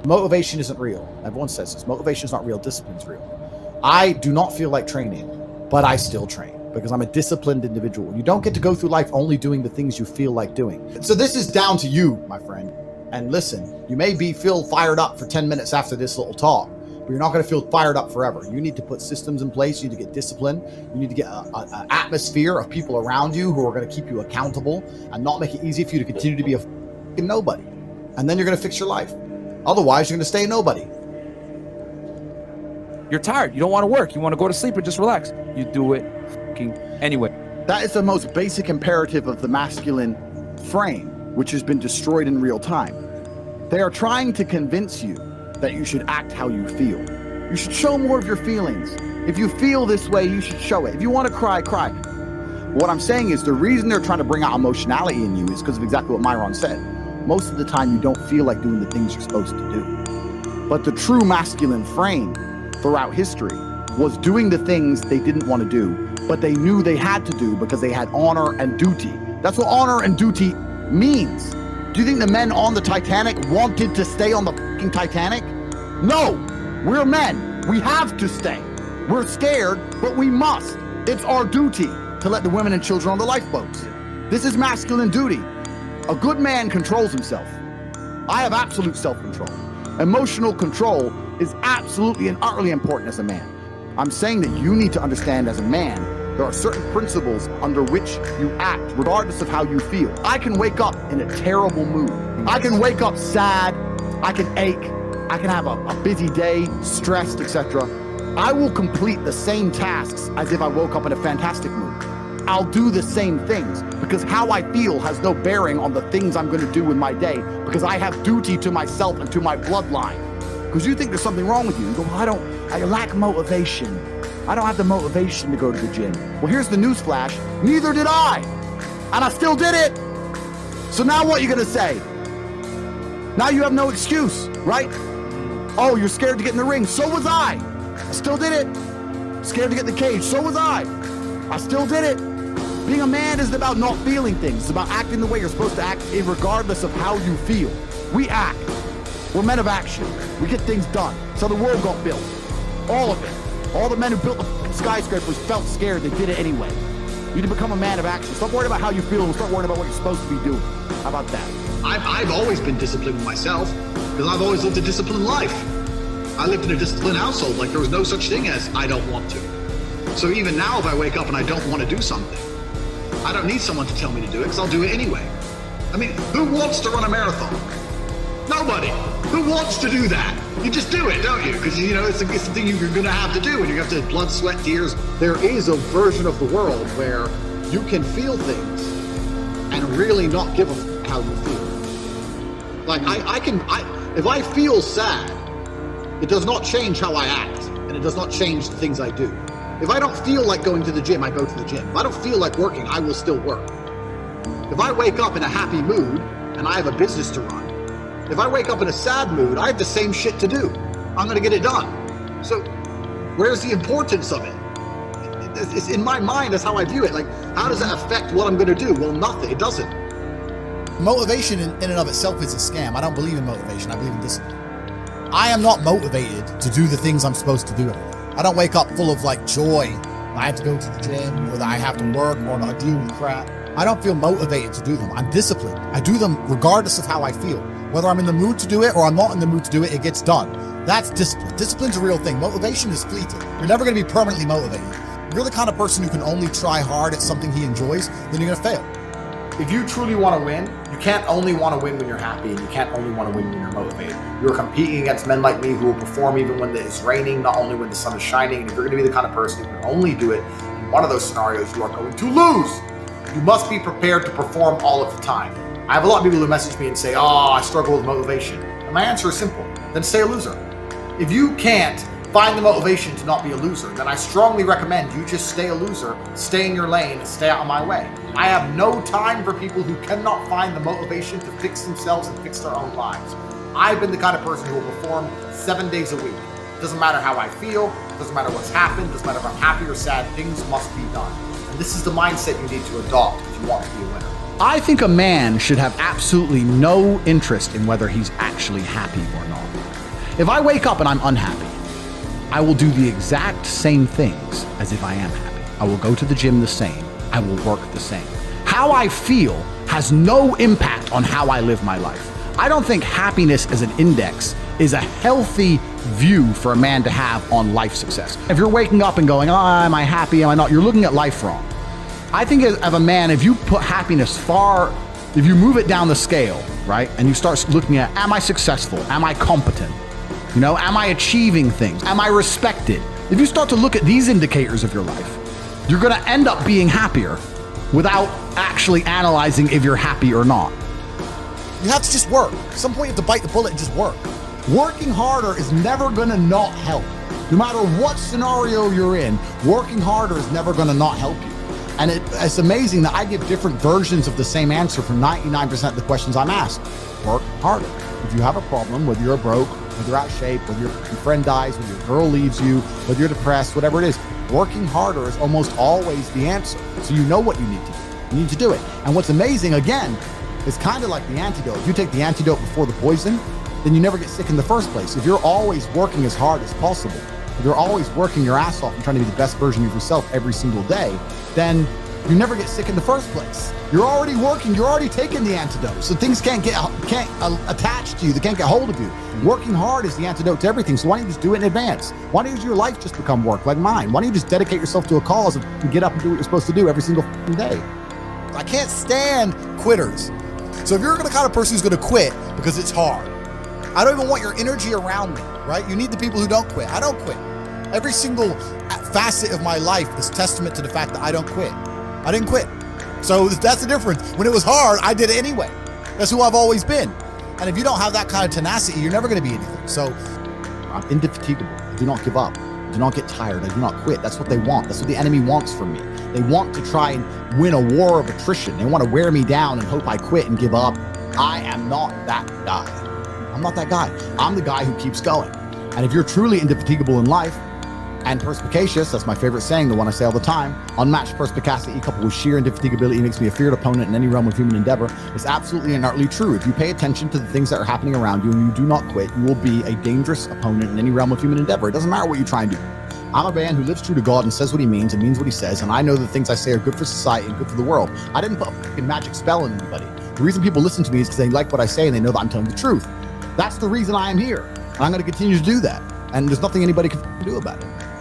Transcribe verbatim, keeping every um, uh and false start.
Motivation isn't real. Everyone says this. Motivation is not real. Discipline's real. I do not feel like training, but I still train because I'm a disciplined individual. You don't get to go through life only doing the things you feel like doing. So this is down to you, my friend. And listen, you may be feel fired up for ten minutes after this little talk, but you're not going to feel fired up forever. You need to put systems in place. You need to get discipline. You need to get an atmosphere of people around you who are going to keep you accountable and not make it easy for you to continue to be a f***ing nobody. And then you're going to fix your life. Otherwise, you're going to stay a nobody. You're tired. You don't want to work. You want to go to sleep and just relax. You do it f***ing anyway. That is the most basic imperative of the masculine frame, which has been destroyed in real time. They are trying to convince you that you should act how you feel. You should show more of your feelings. If you feel this way, you should show it. If you want to cry, cry. What I'm saying is the reason they're trying to bring out emotionality in you is because of exactly what Myron said. Most of the time, you don't feel like doing the things you're supposed to do. But the true masculine frame throughout history was doing the things they didn't want to do, but they knew they had to do because they had honor and duty. That's what honor and duty means. Do you think the men on the Titanic wanted to stay on the fucking Titanic? No, we're men. We have to stay. We're scared, but we must. It's our duty to let the women and children on the lifeboats. This is masculine duty. A good man controls himself. I have absolute self-control. Emotional control is absolutely and utterly important as a man. I'm saying that you need to understand as a man, there are certain principles under which you act, regardless of how you feel. I can wake up in a terrible mood. I can wake up sad. I can ache. I can have a, a busy day, stressed, et cetera. I will complete the same tasks as if I woke up in a fantastic mood. I'll do the same things because how I feel has no bearing on the things I'm going to do in my day because I have duty to myself and to my bloodline. Because you think there's something wrong with you. You go, well, I don't, I lack motivation. I don't have the motivation to go to the gym. Well, here's the news flash. Neither did I. And I still did it. So now what are you going to say? Now you have no excuse, right? Oh, you're scared to get in the ring. So was I. I still did it. Scared to get in the cage. So was I. I still did it. Being a man isn't about not feeling things. It's about acting the way you're supposed to act regardless of how you feel. We act. We're men of action. We get things done. So the world got built. All of it. All the men who built the skyscrapers felt scared. They did it anyway. You need to become a man of action. Stop worrying about how you feel and start worrying about what you're supposed to be doing. How about that? I've, I've always been disciplined with myself because I've always lived a disciplined life. I lived in a disciplined household. Like there was no such thing as I don't want to. So even now, if I wake up and I don't want to do something, I don't need someone to tell me to do it because I'll do it anyway. I mean, who wants to run a marathon? Nobody. Who wants to do that? You just do it, don't you? Because, you know, it's, a, it's the thing you're going to have to do, and you have to blood, sweat, tears. There is a version of the world where you can feel things and really not give a f how you feel. Like, I, I can, I, if I feel sad, it does not change how I act, and it does not change the things I do. If I don't feel like going to the gym, I go to the gym. If I don't feel like working, I will still work. If I wake up in a happy mood and I have a business to run, if I wake up in a sad mood, I have the same shit to do. I'm going to get it done. So where's the importance of it? It's in my mind, that's how I view it. Like, how does that affect what I'm going to do? Well, nothing. It doesn't. Motivation in, in and of itself is a scam. I don't believe in motivation. I believe in discipline. I am not motivated to do the things I'm supposed to do. I don't wake up full of like joy. I have to go to the gym, or that I have to work, or not deal with crap. I don't feel motivated to do them. I'm disciplined. I do them regardless of how I feel. Whether I'm in the mood to do it or I'm not in the mood to do it, it gets done. That's discipline. Discipline's a real thing. Motivation is fleeting. You're never going to be permanently motivated. If you're the kind of person who can only try hard at something he enjoys, then you're going to fail. If you truly want to win, you can't only want to win when you're happy, and you can't only want to win when you're motivated. You're competing against men like me who will perform even when it's raining, not only when the sun is shining. And if you're going to be the kind of person who can only do it in one of those scenarios, you are going to lose. You must be prepared to perform all of the time. I have a lot of people who message me and say, oh, I struggle with motivation. And my answer is simple. Then stay a loser. If you can't find the motivation to not be a loser, then I strongly recommend you just stay a loser, stay in your lane, and stay out of my way. I have no time for people who cannot find the motivation to fix themselves and fix their own lives. I've been the kind of person who will perform seven days a week. Doesn't matter how I feel, doesn't matter what's happened, doesn't matter if I'm happy or sad, things must be done. And this is the mindset you need to adopt if you want to be a winner. I think a man should have absolutely no interest in whether he's actually happy or not. If I wake up and I'm unhappy, I will do the exact same things as if I am happy. I will go to the gym the same. I will work the same. How I feel has no impact on how I live my life. I don't think happiness as an index is a healthy view for a man to have on life success. If you're waking up and going, oh, am I happy, am I not? You're looking at life wrong. I think as, as a man, if you put happiness far, if you move it down the scale, right? And you start looking at, am I successful? Am I competent? You know, am I achieving things? Am I respected? If you start to look at these indicators of your life, you're gonna end up being happier without actually analyzing if you're happy or not. You have to just work. At some point you have to bite the bullet and just work. Working harder is never gonna not help. No matter what scenario you're in, working harder is never gonna not help you. And it, it's amazing that I give different versions of the same answer for ninety-nine percent of the questions I'm asked. Work harder. If you have a problem, whether you're broke, whether you're out of shape, whether your friend dies, whether your girl leaves you, whether you're depressed, whatever it is, working harder is almost always the answer. So you know what you need to do. You need to do it. And what's amazing, again, is kind of like the antidote. If you take the antidote before the poison, then you never get sick in the first place. If you're always working as hard as possible, if you're always working your ass off and trying to be the best version of yourself every single day, then you never get sick in the first place. You're already working, you're already taking the antidote. So things can't get can't uh, attach to you, they can't get hold of you. Working hard is the antidote to everything. So why don't you just do it in advance? Why don't you your life just become work like mine? Why don't you just dedicate yourself to a cause and get up and do what you're supposed to do every single day? I can't stand quitters. So if you're the kind of person who's gonna quit because it's hard, I don't even want your energy around me, right? You need the people who don't quit. I don't quit. Every single facet of my life is testament to the fact that I don't quit. I didn't quit. So that's the difference. When it was hard, I did it anyway. That's who I've always been. And if you don't have that kind of tenacity, you're never gonna be anything. So I'm indefatigable. I do not give up. I do not get tired. I do not quit. That's what they want. That's what the enemy wants from me. They want to try and win a war of attrition. They want to wear me down and hope I quit and give up. I am not that guy. I'm not that guy. I'm the guy who keeps going. And if you're truly indefatigable in life and perspicacious, that's my favorite saying, the one I say all the time, unmatched perspicacity coupled with sheer indefatigability makes me a feared opponent in any realm of human endeavor. It's absolutely and utterly true. If you pay attention to the things that are happening around you and you do not quit, you will be a dangerous opponent in any realm of human endeavor. It doesn't matter what you try and do. I'm a man who lives true to God and says what he means and means what he says, and I know the things I say are good for society and good for the world. I didn't put a fucking magic spell on anybody. The reason people listen to me is because they like what I say and they know that I'm telling the truth. That's the reason I am here. And I'm going to continue to do that. And there's nothing anybody can do about it.